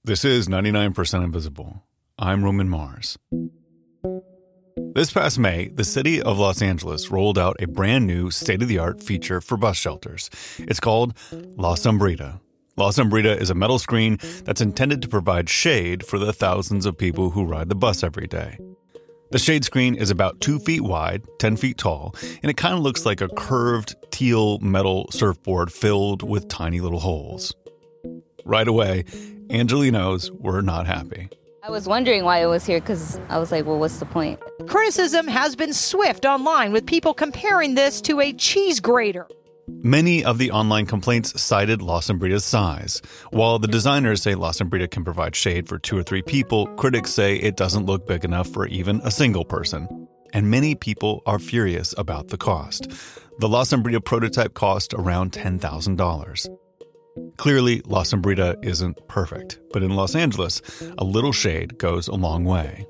This is 99% Invisible. I'm Roman Mars. This past May, the city of Los Angeles rolled out a brand new state-of-the-art feature for bus shelters. It's called La Sombrita. La Sombrita is a metal screen that's intended to provide shade for the thousands of people who ride the bus every day. The shade screen is about 2 feet wide, 10 feet tall, and it kind of looks like a curved teal metal surfboard filled with tiny little holes. Right away, Angelenos were not happy. I was wondering why it was here because I was like, well, what's the point? Criticism has been swift online with people comparing this to a cheese grater. Many of the online complaints cited La Sombrita's size. While the designers say La Sombrita can provide shade for 2 or 3 people, critics say it doesn't look big enough for even a single person. And many people are furious about the cost. The La Sombrita prototype cost around $10,000. Clearly, La Sombrita isn't perfect, but in Los Angeles, a little shade goes a long way.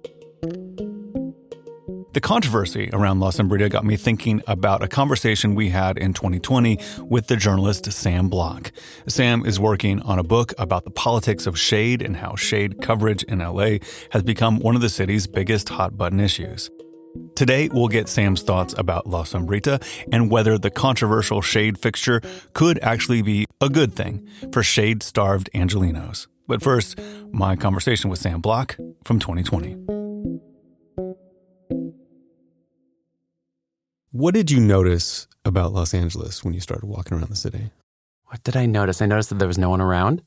The controversy around La Sombrita got me thinking about a conversation we had in 2020 with the journalist Sam Block. Sam is working on a book about the politics of shade and how shade coverage in LA has become one of the city's biggest hot-button issues. Today, we'll get Sam's thoughts about La Sombrita and whether the controversial shade fixture could actually be a good thing for shade-starved Angelenos. But first, my conversation with Sam Block from 2020. What did you notice about Los Angeles when you started walking around the city? What did I notice? I noticed that there was no one around.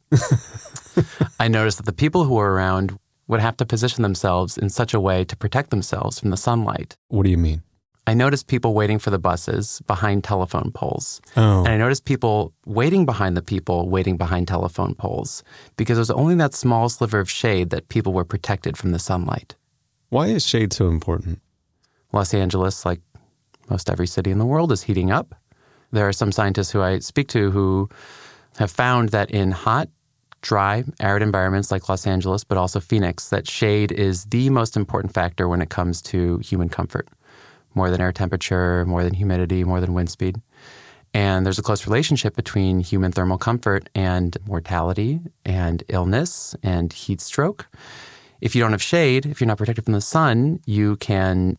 I noticed that the people who were around would have to position themselves in such a way to protect themselves from the sunlight. What do you mean? I noticed people waiting for the buses behind telephone poles. Oh. And I noticed people waiting behind the people waiting behind telephone poles because it was only that small sliver of shade that people were protected from the sunlight. Why is shade so important? Los Angeles, like most every city in the world, is heating up. There are some scientists who I speak to who have found that in hot, dry, arid environments like Los Angeles, but also Phoenix, that shade is the most important factor when it comes to human comfort. More than air temperature, more than humidity, more than wind speed. And there's a close relationship between human thermal comfort and mortality and illness and heat stroke. If you don't have shade, if you're not protected from the sun, you can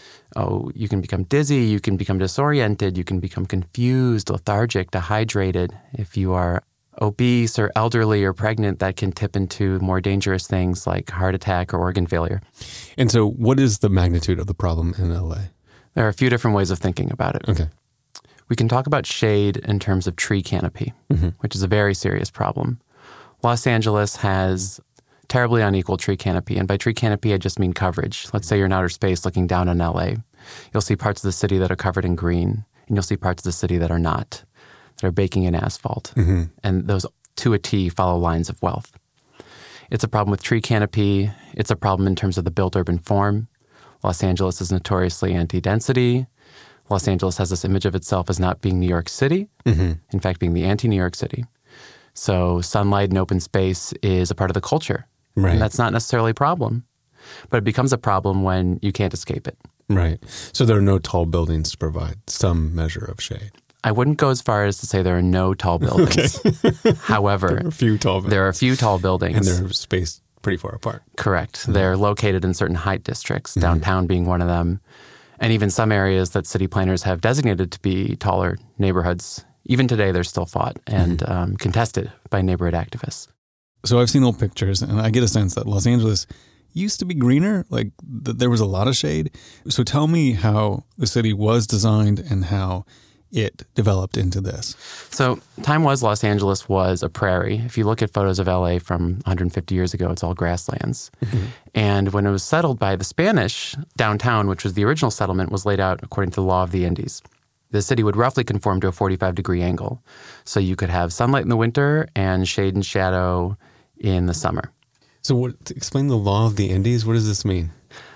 become dizzy, you can become disoriented, you can become confused, lethargic, dehydrated. If you are obese or elderly or pregnant, that can tip into more dangerous things like heart attack or organ failure. And so what is the magnitude of the problem in LA? There are a few different ways of thinking about it. Okay. We can talk about shade in terms of tree canopy, which is a very serious problem. Los Angeles has terribly unequal tree canopy. And by tree canopy, I just mean coverage. Let's say you're in outer space looking down on LA. You'll see parts of the city that are covered in green, and you'll see parts of the city that are not, that are baking in asphalt. And those, to a T, follow lines of wealth. It's a problem with tree canopy. It's a problem in terms of the built urban form. Los Angeles is notoriously anti-density. Los Angeles has this image of itself as not being New York City, in fact, being the anti-New York City. So sunlight and open space is a part of the culture. Right. And that's not necessarily a problem. But it becomes a problem when you can't escape it. Right. So there are no tall buildings to provide some measure of shade. I wouldn't go as far as to say there are no tall buildings. Okay. However, there are a few tall buildings. There are a few tall buildings. And they're spaced pretty far apart. Correct. They're located in certain height districts, downtown being one of them, and even some areas that city planners have designated to be taller neighborhoods. Even today, they're still fought and contested by neighborhood activists. So I've seen old pictures, and I get a sense that Los Angeles used to be greener, like there was a lot of shade. So tell me how the city was designed and how it developed into this. So time was Los Angeles was a prairie. If you look at photos of LA from 150 years ago, it's all grasslands. And when it was settled by the Spanish, downtown, which was the original settlement, was laid out according to the law of the Indies. The city would roughly conform to a 45-degree angle. So you could have sunlight in the winter and shade and shadow in the summer. So explain the law of the Indies. What does this mean?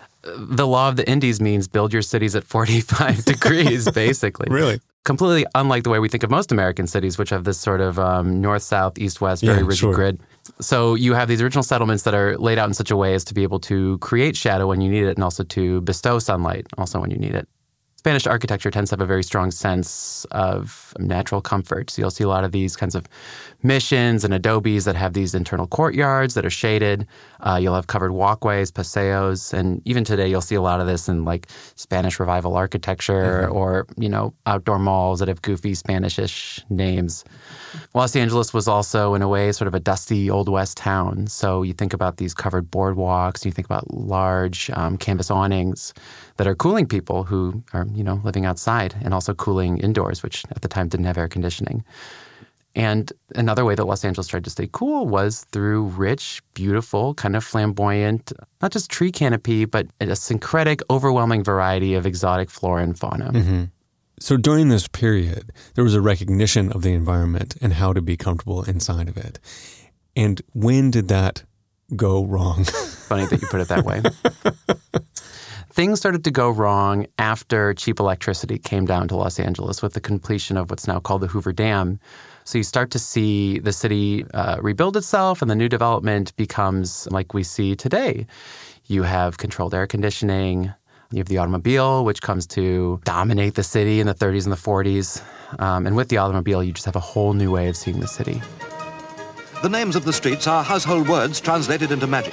The law of the Indies means build your cities at 45 degrees, basically. Really? Completely unlike the way we think of most American cities, which have this sort of north, south, east, west, very rigid grid. So you have these original settlements that are laid out in such a way as to be able to create shadow when you need it and also to bestow sunlight also when you need it. Spanish architecture tends to have a very strong sense of natural comfort. So you'll see a lot of these kinds of missions and adobes that have these internal courtyards that are shaded. You'll have covered walkways, paseos, and even today you'll see a lot of this in like Spanish Revival architecture or, outdoor malls that have goofy Spanish-ish names. Los Angeles was also, in a way, sort of a dusty Old West town. So you think about these covered boardwalks, you think about large canvas awnings that are cooling people who are, living outside and also cooling indoors, which at the time didn't have air conditioning. And another way that Los Angeles tried to stay cool was through rich, beautiful, kind of flamboyant, not just tree canopy, but a syncretic, overwhelming variety of exotic flora and fauna. Mm-hmm. So during this period, there was a recognition of the environment and how to be comfortable inside of it. And when did that go wrong? Funny that you put it that way. Things started to go wrong after cheap electricity came down to Los Angeles with the completion of what's now called the Hoover Dam. So you start to see the city rebuild itself, and the new development becomes like we see today. You have controlled air conditioning. You have the automobile, which comes to dominate the city in the 30s and the 40s. And with the automobile, you just have a whole new way of seeing the city. The names of the streets are household words translated into magic.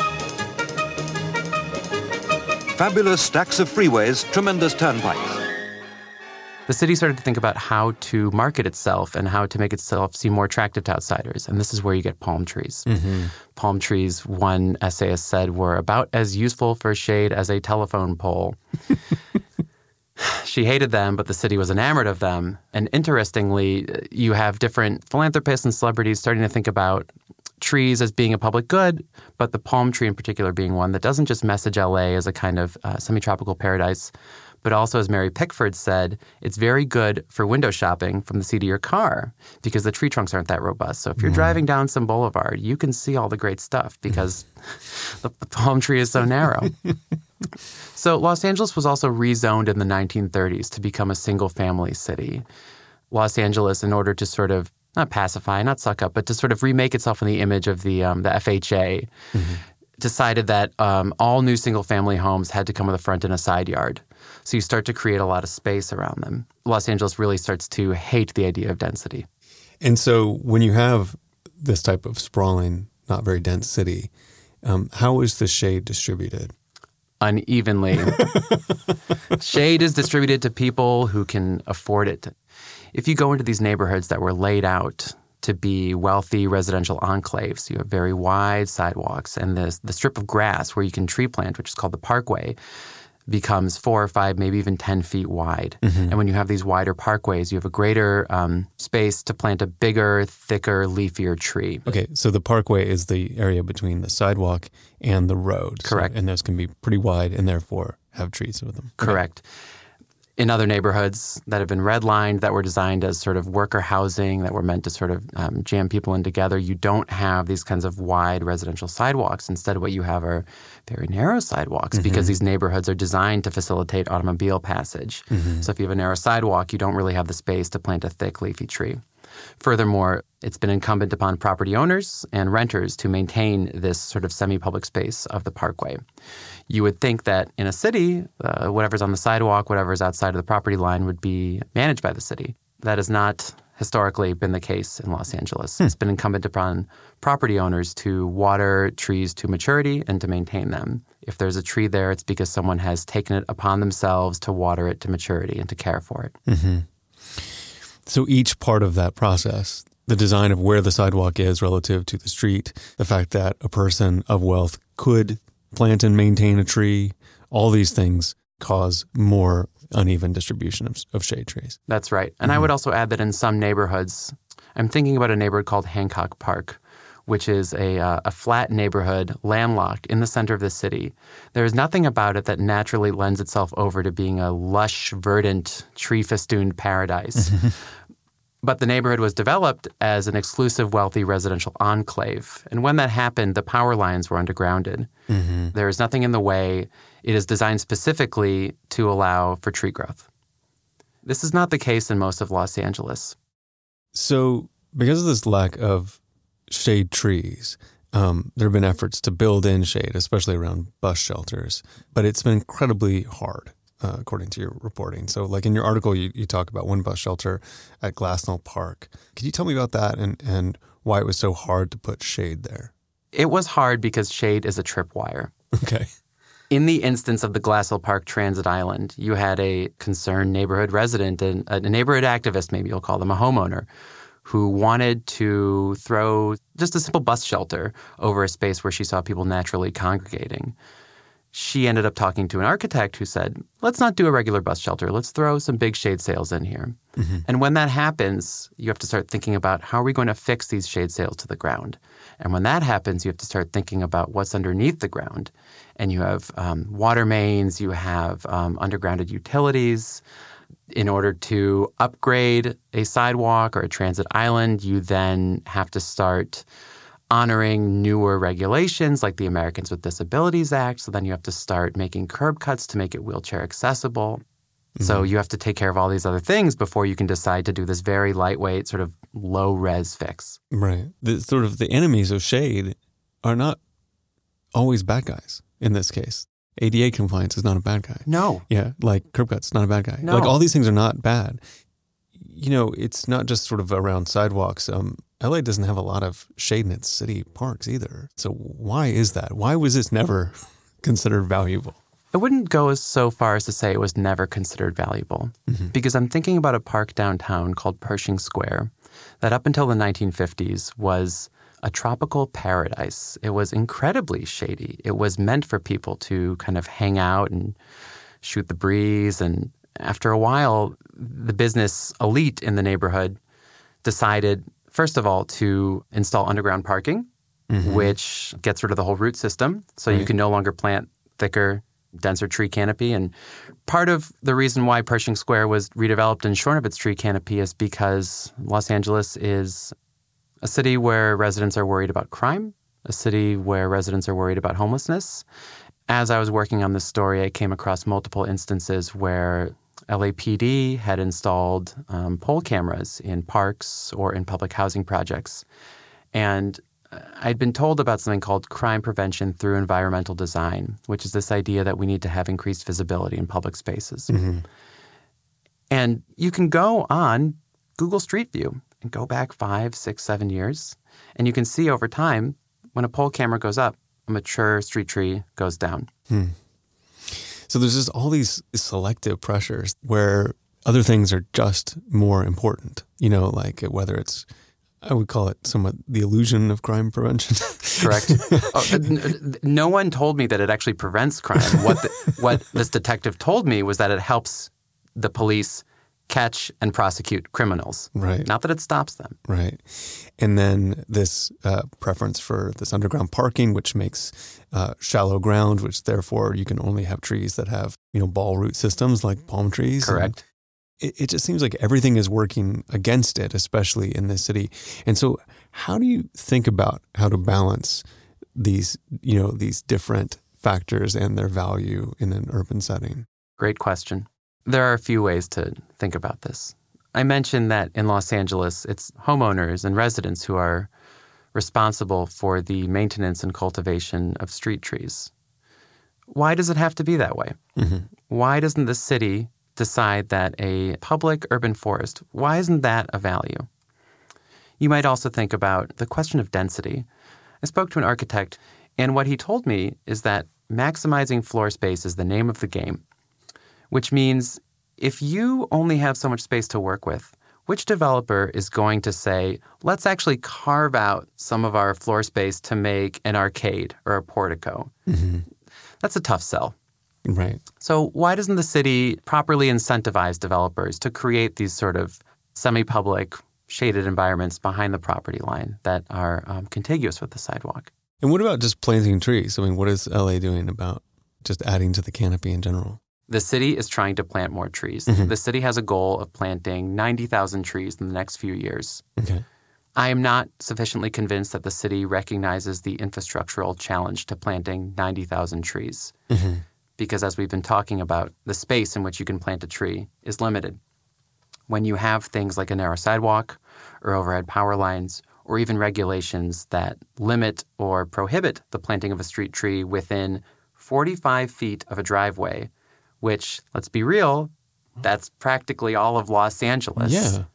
Fabulous stacks of freeways, tremendous turnpikes. The city started to think about how to market itself and how to make itself seem more attractive to outsiders. And this is where you get palm trees. Mm-hmm. Palm trees, one essayist said, were about as useful for shade as a telephone pole. She hated them, but the city was enamored of them. And interestingly, you have different philanthropists and celebrities starting to think about trees as being a public good, but the palm tree in particular being one that doesn't just message LA as a kind of semi-tropical paradise, but also, as Mary Pickford said, it's very good for window shopping from the seat of your car because the tree trunks aren't that robust. So if you're driving down some boulevard, you can see all the great stuff because the palm tree is so narrow. So Los Angeles was also rezoned in the 1930s to become a single-family city. Los Angeles, in order to sort of not pacify, not suck up, but to sort of remake itself in the image of the FHA, decided that all new single-family homes had to come with a front and a side yard. So you start to create a lot of space around them. Los Angeles really starts to hate the idea of density. And so when you have this type of sprawling, not very dense city, how is the shade distributed? Unevenly. Shade is distributed to people who can afford it. If you go into these neighborhoods that were laid out to be wealthy residential enclaves, you have very wide sidewalks, and the strip of grass where you can tree plant, which is called the parkway, becomes 4 or 5, maybe even 10 feet wide. Mm-hmm. And when you have these wider parkways, you have a greater space to plant a bigger, thicker, leafier tree. Okay, so the parkway is the area between the sidewalk and the road. Correct. So, and those can be pretty wide and therefore have trees with them. Correct. Okay. In other neighborhoods that have been redlined, that were designed as sort of worker housing, that were meant to sort of jam people in together, you don't have these kinds of wide residential sidewalks. Instead, what you have are very narrow sidewalks because these neighborhoods are designed to facilitate automobile passage. So if you have a narrow sidewalk, you don't really have the space to plant a thick, leafy tree. Furthermore, it's been incumbent upon property owners and renters to maintain this sort of semi-public space of the parkway. You would think that in a city, whatever's on the sidewalk, whatever's outside of the property line would be managed by the city. That has not historically been the case in Los Angeles. It's been incumbent upon property owners to water trees to maturity and to maintain them. If there's a tree there, it's because someone has taken it upon themselves to water it to maturity and to care for it. Mm-hmm. So each part of that process, the design of where the sidewalk is relative to the street, the fact that a person of wealth could plant and maintain a tree, all these things cause more uneven distribution of shade trees. That's right. And I would also add that in some neighborhoods, I'm thinking about a neighborhood called Hancock Park, which is a flat neighborhood landlocked in the center of the city. There is nothing about it that naturally lends itself over to being a lush, verdant, tree-festooned paradise. But the neighborhood was developed as an exclusive, wealthy residential enclave. And when that happened, the power lines were undergrounded. There is nothing in the way. It is designed specifically to allow for tree growth. This is not the case in most of Los Angeles. So because of this lack of shade trees, there have been efforts to build in shade, especially around bus shelters. But it's been incredibly hard according to your reporting. So like in your article, you talk about one bus shelter at Glassnell Park. Could you tell me about that and why it was so hard to put shade there? It was hard because shade is a tripwire. Okay. In the instance of the Glassell Park Transit Island, you had a concerned neighborhood resident and a neighborhood activist, maybe you'll call them a homeowner, who wanted to throw just a simple bus shelter over a space where she saw people naturally congregating. She ended up talking to an architect who said, let's not do a regular bus shelter. Let's throw some big shade sails in here. Mm-hmm. And when that happens, you have to start thinking about how are we going to fix these shade sails to the ground? And when that happens, you have to start thinking about what's underneath the ground. And you have water mains, you have undergrounded utilities. In order to upgrade a sidewalk or a transit island, you then have to start honoring newer regulations like the Americans with Disabilities Act. So then you have to start making curb cuts to make it wheelchair accessible. Mm-hmm. So you have to take care of all these other things before you can decide to do this very lightweight, sort of low-res fix. Right. The enemies of shade are not always bad guys in this case. ADA compliance is not a bad guy. No. Yeah, like curb cuts, not a bad guy. No. Like all these things are not bad. You know, it's not just sort of around sidewalks. LA doesn't have a lot of shade in its city parks either. So why is that? Why was this never considered valuable? I wouldn't go so far as to say it was never considered valuable, because I'm thinking about a park downtown called Pershing Square that up until the 1950s was a tropical paradise. It was incredibly shady. It was meant for people to kind of hang out and shoot the breeze. And after a while, the business elite in the neighborhood decided, first of all, to install underground parking, which gets rid of the whole root system. So you can no longer plant thicker, denser tree canopy. And part of the reason why Pershing Square was redeveloped and shorn of its tree canopy is because Los Angeles is a city where residents are worried about crime, a city where residents are worried about homelessness. As I was working on this story, I came across multiple instances where LAPD had installed pole cameras in parks or in public housing projects. And I'd been told about something called crime prevention through environmental design, which is this idea that we need to have increased visibility in public spaces. Mm-hmm. And you can go on Google Street View and go back 5, 6, 7 years, and you can see over time when a pole camera goes up, a mature street tree goes down. So there's just all these selective pressures where other things are just more important, you know, like whether it's, I would call it somewhat the illusion of crime prevention. Correct. No one told me that it actually prevents crime. What this detective told me was that it helps the police catch and prosecute criminals. Right. Not that it stops them. Right. And then this preference for this underground parking, which makes shallow ground, which therefore you can only have trees that have, you know, ball root systems like palm trees. Correct. It just seems like everything is working against it, especially in this city. And so how do you think about how to balance these, you know, these different factors and their value in an urban setting? Great question. There are a few ways to think about this. I mentioned that in Los Angeles, it's homeowners and residents who are responsible for the maintenance and cultivation of street trees. Why does it have to be that way? Mm-hmm. Why doesn't the city decide that a public urban forest, why isn't that a value? You might also think about the question of density. I spoke to an architect, and what he told me is that maximizing floor space is the name of the game, which means if you only have so much space to work with, which developer is going to say, let's actually carve out some of our floor space to make an arcade or a portico? Mm-hmm. That's a tough sell. Right. So why doesn't the city properly incentivize developers to create these sort of semi-public shaded environments behind the property line that are contiguous with the sidewalk? And what about just planting trees? I mean, what is LA doing about just adding to the canopy in general? The city is trying to plant more trees. Mm-hmm. The city has a goal of planting 90,000 trees in the next few years. Okay. I am not sufficiently convinced that the city recognizes the infrastructural challenge to planting 90,000 trees. Mm-hmm. Because as we've been talking about, the space in which you can plant a tree is limited. When you have things like a narrow sidewalk or overhead power lines or even regulations that limit or prohibit the planting of a street tree within 45 feet of a driveway which, let's be real, that's practically all of Los Angeles. Yeah.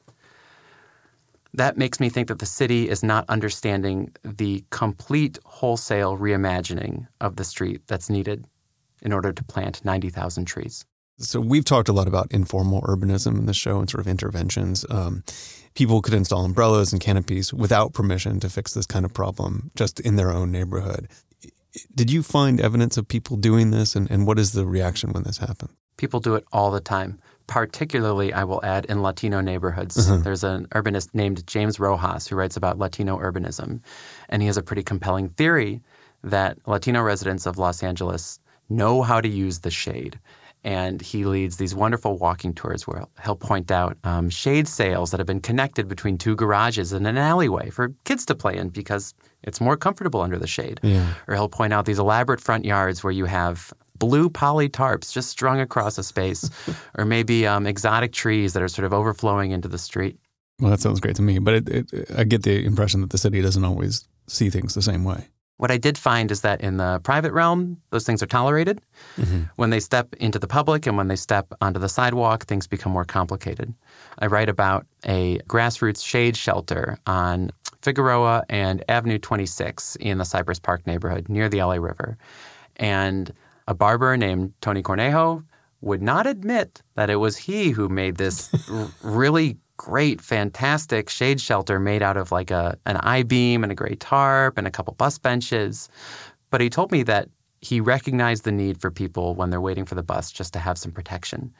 That makes me think that the city is not understanding the complete wholesale reimagining of the street that's needed in order to plant 90,000 trees. So we've talked a lot about informal urbanism in the show and sort of interventions. People could install umbrellas and canopies without permission to fix this kind of problem just in their own neighborhood. Did you find evidence of people doing this, and what is the reaction when this happens? People do it all the time, particularly, I will add, in Latino neighborhoods. There's an urbanist named James Rojas who writes about Latino urbanism, and he has a pretty compelling theory that Latino residents of Los Angeles know how to use the shade. And he leads these wonderful walking tours where he'll point out shade sails that have been connected between two garages in an alleyway for kids to play in because it's more comfortable under the shade. Yeah. Or he'll point out these elaborate front yards where you have blue poly tarps just strung across a space, or maybe exotic trees that are sort of overflowing into the street. Well, that sounds great to me, but I get the impression that the city doesn't always see things the same way. What I did find is that in the private realm, those things are tolerated. When they step into the public and when they step onto the sidewalk, things become more complicated. I write about a grassroots shade shelter on Figueroa and Avenue 26 in the Cypress Park neighborhood near the LA River. And a barber named Tony Cornejo would not admit that it was he who made this really great, fantastic shade shelter made out of like an I-beam and a gray tarp and a couple bus benches. But he told me that he recognized the need for people when they're waiting for the bus just to have some protection.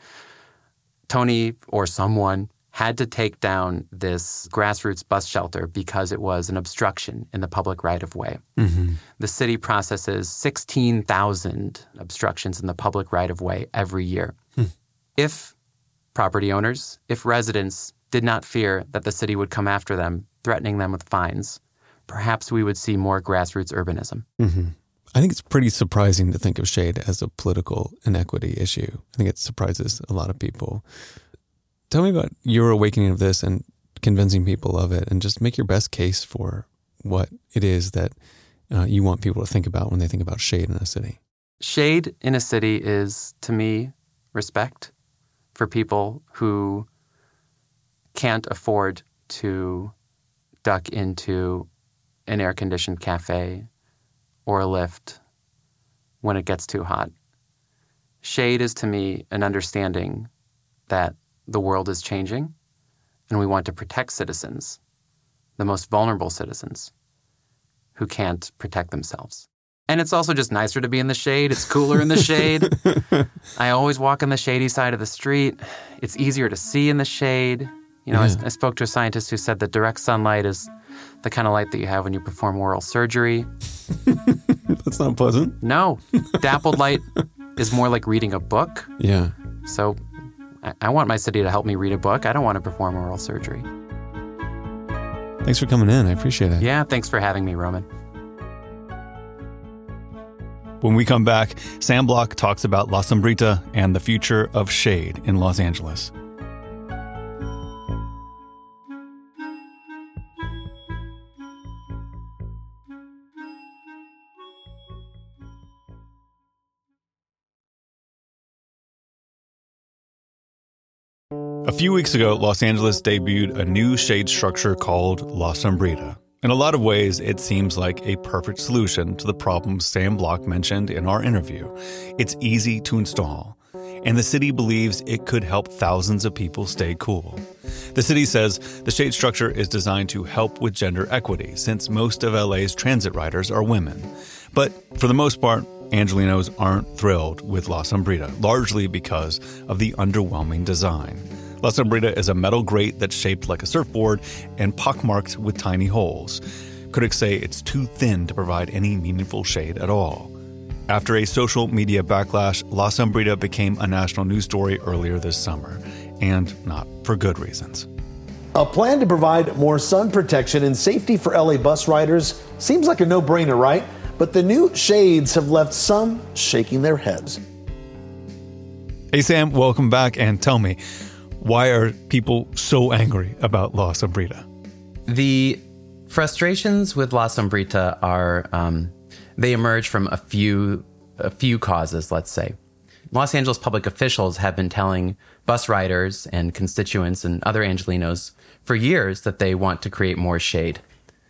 Tony or someone had to take down this grassroots bus shelter because it was an obstruction in the public right-of-way. The city processes 16,000 obstructions in the public right-of-way every year. If property owners, if residents did not fear that the city would come after them, threatening them with fines, perhaps we would see more grassroots urbanism. I think it's pretty surprising to think of shade as a political inequity issue. I think it surprises a lot of people. Tell me about your awakening of this and convincing people of it, and just make your best case for what it is that you want people to think about when they think about shade in a city. Shade in a city is, to me, respect for people who can't afford to duck into an air-conditioned cafe or a lift when it gets too hot. Shade is, to me, an understanding that the world is changing and we want to protect citizens, the most vulnerable citizens who can't protect themselves. And it's also just nicer to be in the shade. It's cooler in the shade. I always walk on the shady side of the street. It's easier to see in the shade. You know, I spoke to a scientist who said that direct sunlight is the kind of light that you have when you perform oral surgery. That's not pleasant. No. Dappled light is more like reading a book. Yeah. So I want my city to help me read a book. I don't want to perform oral surgery. Thanks for coming in. I appreciate it. Yeah, thanks for having me, Roman. When we come back, Sam Bloch talks about La Sombrita and the future of shade in Los Angeles. A few weeks ago, Los Angeles debuted a new shade structure called La Sombrita. In a lot of ways, it seems like a perfect solution to the problems Sam Bloch mentioned in our interview. It's easy to install, and the city believes it could help thousands of people stay cool. The city says the shade structure is designed to help with gender equity, since most of LA's transit riders are women. But for the most part, Angelenos aren't thrilled with La Sombrita, largely because of the underwhelming design. La Sombrita is a metal grate that's shaped like a surfboard and pockmarked with tiny holes. Critics say it's too thin to provide any meaningful shade at all. After a social media backlash, La Sombrita became a national news story earlier this summer, and not for good reasons. A plan to provide more sun protection and safety for LA bus riders seems like a no-brainer, right? But the new shades have left some shaking their heads. Hey Sam, welcome back, and tell me, why are people so angry about La Sombrita? The frustrations with La Sombrita are, they emerge from a few causes, let's say. Los Angeles public officials have been telling bus riders and constituents and other Angelenos for years that they want to create more shade.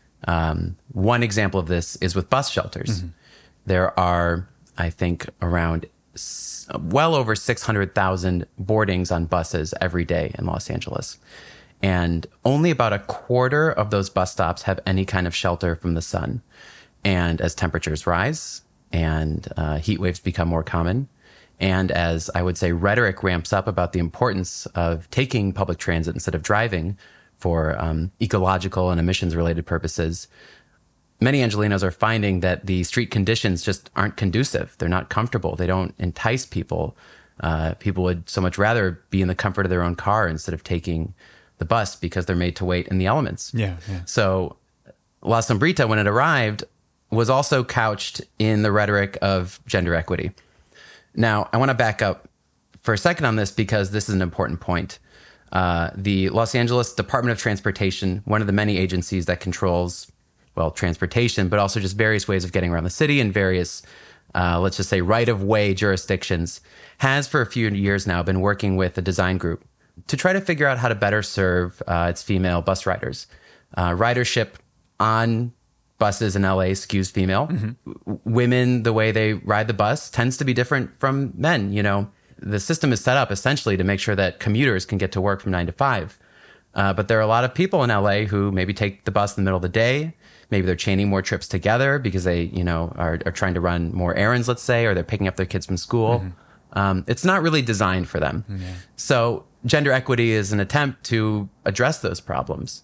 One example of this is with bus shelters. There are, I think, around well over 600,000 boardings on buses every day in Los Angeles. And only about a quarter of those bus stops have any kind of shelter from the sun. And as temperatures rise and heat waves become more common, and as I would say rhetoric ramps up about the importance of taking public transit instead of driving for ecological and emissions-related purposes, many Angelenos are finding that the street conditions just aren't conducive. They're not comfortable. They don't entice people. People would so much rather be in the comfort of their own car instead of taking the bus because they're made to wait in the elements. Yeah. So La Sombrita, when it arrived, was also couched in the rhetoric of gender equity. Now, I want to back up for a second on this because this is an important point. The Los Angeles Department of Transportation, one of the many agencies that controls, well, transportation, but also just various ways of getting around the city and various, let's just say, right-of-way jurisdictions, has for a few years now been working with a design group to try to figure out how to better serve its female bus riders. Ridership on buses in LA skews female. Women, the way they ride the bus tends to be different from men. You know, the system is set up essentially to make sure that commuters can get to work from 9 to 5. But there are a lot of people in LA who maybe take the bus in the middle of the day. Maybe they're chaining more trips together because they, you know, are trying to run more errands, let's say, or they're picking up their kids from school. It's not really designed for them. So gender equity is an attempt to address those problems.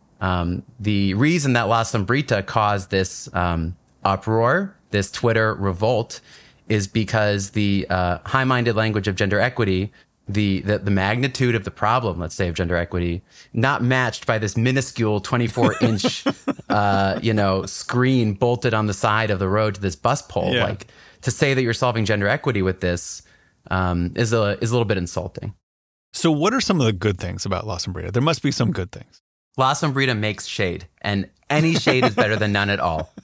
The reason that La Sombrita caused this uproar, this Twitter revolt, is because the high-minded language of gender equity, the magnitude of the problem, let's say, of gender equity, not matched by this minuscule 24-inch, screen bolted on the side of the road to this bus pole. Yeah. Like, to say that you're solving gender equity with this is a little bit insulting. So what are some of the good things about La Sombrita? There must be some good things. La Sombrita makes shade, and any shade is better than none at all.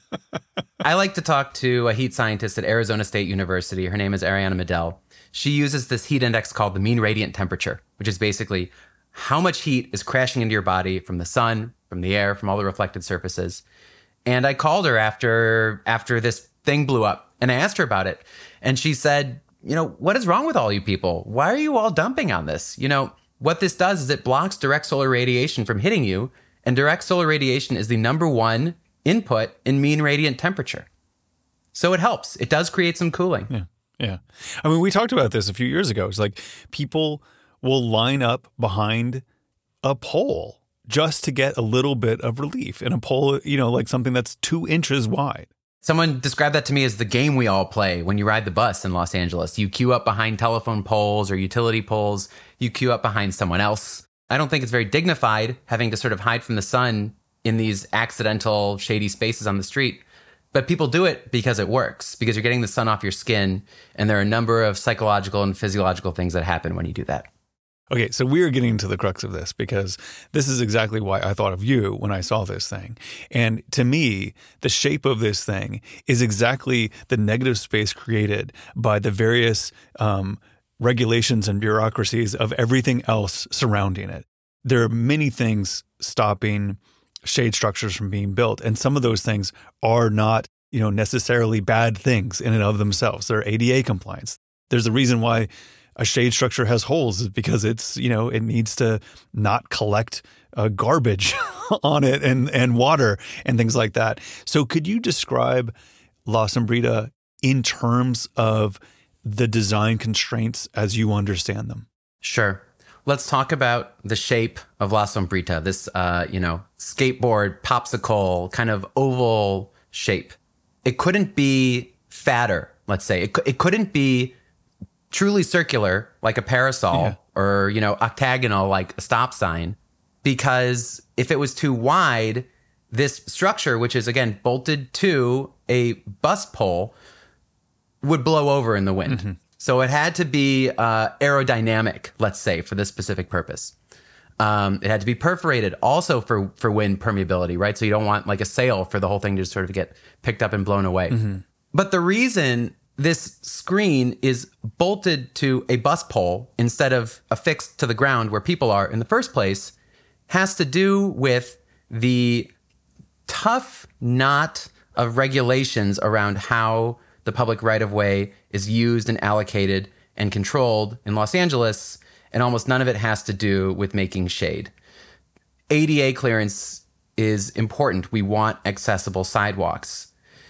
I like to talk to a heat scientist at Arizona State University. Her name is Ariana Medell. She uses this heat index called the mean radiant temperature, which is basically how much heat is crashing into your body from the sun, from the air, from all the reflected surfaces. And I called her after this thing blew up, and I asked her about it. And she said, you know, what is wrong with all you people? Why are you all dumping on this? You know, what this does is it blocks direct solar radiation from hitting you, and direct solar radiation is the number one input in mean radiant temperature. So it helps. It does create some cooling. Yeah. I mean, we talked about this a few years ago. It's like people will line up behind a pole just to get a little bit of relief in a pole, you know, like something that's 2 inches wide. Someone described that to me as the game we all play when you ride the bus in Los Angeles. You queue up behind telephone poles or utility poles. You queue up behind someone else. I don't think it's very dignified having to sort of hide from the sun in these accidental shady spaces on the street. But people do it because it works, because you're getting the sun off your skin. And there are a number of psychological and physiological things that happen when you do that. Okay, so we're getting to the crux of this because this is exactly why I thought of you when I saw this thing. And to me, the shape of this thing is exactly the negative space created by the various regulations and bureaucracies of everything else surrounding it. There are many things stopping shade structures from being built, and some of those things are not, you know, necessarily bad things in and of themselves. They're ADA compliance. There's a reason why a shade structure has holes, is because it's, you know, it needs to not collect garbage on it and water and things like that. So could you describe La Sombrita in terms of the design constraints as you understand them? Sure. Let's talk about the shape of La Sombrita, this, skateboard, popsicle, kind of oval shape. It couldn't be fatter, let's say. It couldn't be truly circular, like a parasol, or, you know, octagonal, like a stop sign, because if it was too wide, this structure, which is, again, bolted to a bus pole, would blow over in the wind. So it had to be aerodynamic, let's say, for this specific purpose. It had to be perforated also for wind permeability, right? So you don't want like a sail for the whole thing to just sort of get picked up and blown away. But the reason this screen is bolted to a bus pole instead of affixed to the ground where people are in the first place has to do with the tough knot of regulations around how the public right-of-way is used and allocated and controlled in Los Angeles, and almost none of it has to do with making shade. ADA clearance is important. We want accessible sidewalks.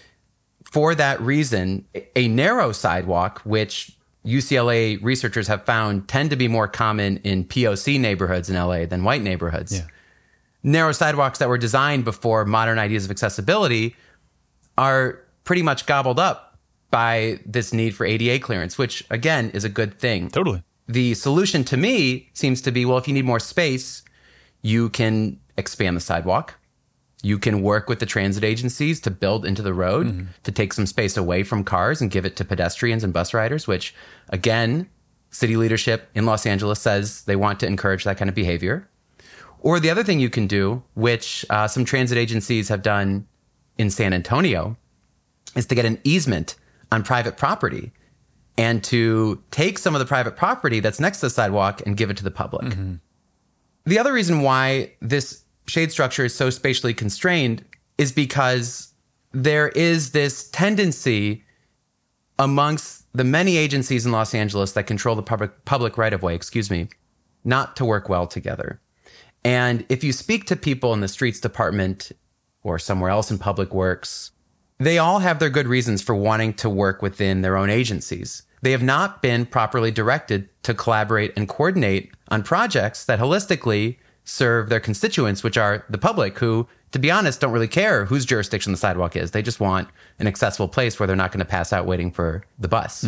For that reason, a narrow sidewalk, which UCLA researchers have found tend to be more common in POC neighborhoods in LA than white neighborhoods. Yeah. Narrow sidewalks that were designed before modern ideas of accessibility are pretty much gobbled up by this need for ADA clearance, which, again, is a good thing. Totally. The solution to me seems to be, well, if you need more space, you can expand the sidewalk. You can work with the transit agencies to build into the road, to take some space away from cars and give it to pedestrians and bus riders, which, again, city leadership in Los Angeles says they want to encourage that kind of behavior. Or the other thing you can do, which some transit agencies have done in San Antonio, is to get an easement on private property and to take some of the private property that's next to the sidewalk and give it to the public. The other reason why this shade structure is so spatially constrained is because there is this tendency amongst the many agencies in Los Angeles that control the public right-of-way, not to work well together. And if you speak to people in the streets department or somewhere else in public works, they all have their good reasons for wanting to work within their own agencies. They have not been properly directed to collaborate and coordinate on projects that holistically serve their constituents, which are the public, who, to be honest, don't really care whose jurisdiction the sidewalk is. They just want an accessible place where they're not going to pass out waiting for the bus.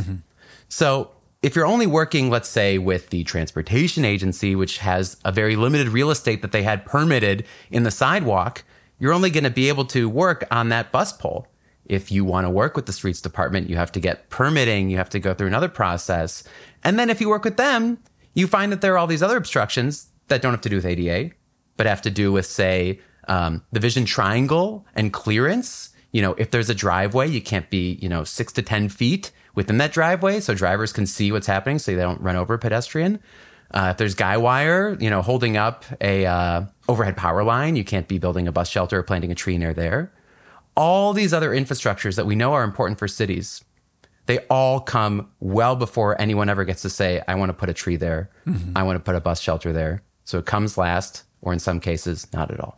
So if you're only working, let's say, with the transportation agency, which has a very limited real estate that they had permitted in the sidewalk, you're only going to be able to work on that bus pole. If you want to work with the streets department, you have to get permitting, you have to go through another process. And then if you work with them, you find that there are all these other obstructions that don't have to do with ADA, but have to do with, say, the vision triangle and clearance. If there's a driveway, you can't be, 6 to 10 feet within that driveway so drivers can see what's happening so they don't run over a pedestrian. If there's guy wire, holding up a overhead power line, you can't be building a bus shelter or planting a tree near there. All these other infrastructures that we know are important for cities, they all come well before anyone ever gets to say, I want to put a tree there. I want to put a bus shelter there. So it comes last, or in some cases, not at all.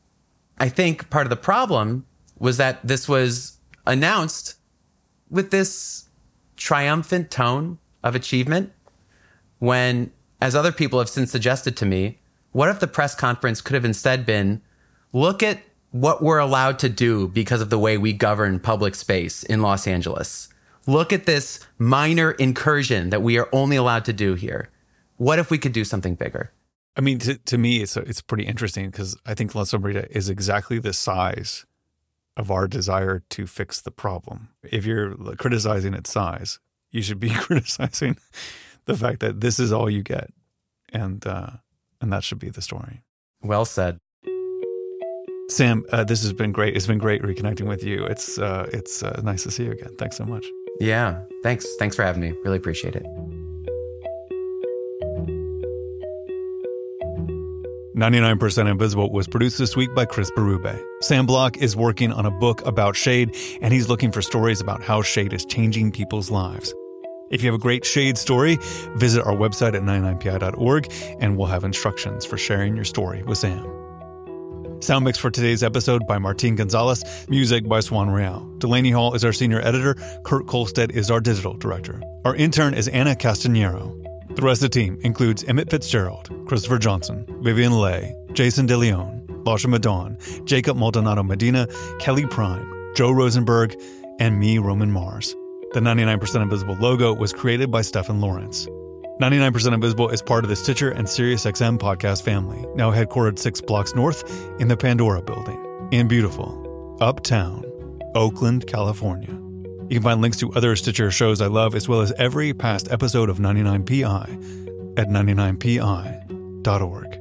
I think part of the problem was that this was announced with this triumphant tone of achievement when, as other people have since suggested to me, what if the press conference could have instead been, look at what we're allowed to do because of the way we govern public space in Los Angeles. Look at this minor incursion that we are only allowed to do here. What if we could do something bigger? I mean, to me, it's pretty interesting because I think La Sombrita is exactly the size of our desire to fix the problem. If you're criticizing its size, you should be criticizing the fact that this is all you get. And that should be the story. Well said. Sam, this has been great. It's been great reconnecting with you. It's nice to see you again. Thanks so much. Yeah, thanks. Thanks for having me. Really appreciate it. 99% Invisible was produced this week by Chris Berube. Sam Block is working on a book about shade, and he's looking for stories about how shade is changing people's lives. If you have a great shade story, visit our website at 99pi.org, and we'll have instructions for sharing your story with Sam. Sound mix for today's episode by Martin Gonzalez, music by Swan Real. Delaney Hall is our senior editor. Kurt Kolstead is our digital director. Our intern is Anna Castagnero. The rest of the team includes Emmett Fitzgerald, Christopher Johnson, Vivian Leigh, Jason DeLeon, Lasha Madon, Jacob Maldonado Medina, Kelly Prime, Joe Rosenberg, and me, Roman Mars. The 99% Invisible logo was created by Stephen Lawrence. 99% Invisible is part of the Stitcher and SiriusXM podcast family, now headquartered 6 blocks north in the Pandora building in beautiful, uptown, Oakland, California. You can find links to other Stitcher shows I love, as well as every past episode of 99PI at 99pi.org.